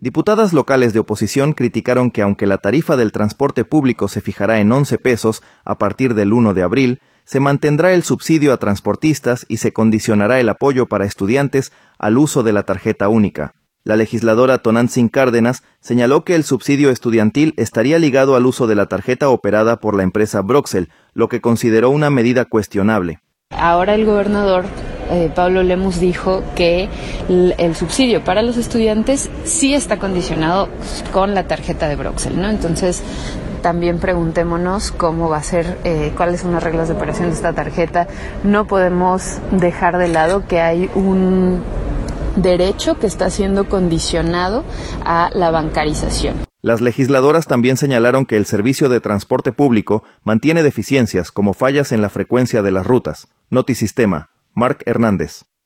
Diputadas locales de oposición criticaron que aunque la tarifa del transporte público se fijará en 11 pesos a partir del 1 de abril, se mantendrá el subsidio a transportistas y se condicionará el apoyo para estudiantes al uso de la tarjeta única. La legisladora Tonantzin Cárdenas señaló que el subsidio estudiantil estaría ligado al uso de la tarjeta operada por la empresa Broxel, lo que consideró una medida cuestionable. Ahora el gobernador Pablo Lemus dijo que el subsidio para los estudiantes sí está condicionado con la tarjeta de Broxel, ¿no? Entonces, también preguntémonos cómo va a ser, cuáles son las reglas de operación de esta tarjeta. No podemos dejar de lado que hay un derecho que está siendo condicionado a la bancarización. Las legisladoras también señalaron que el servicio de transporte público mantiene deficiencias como fallas en la frecuencia de las rutas. Notisistema, Marc Hernández.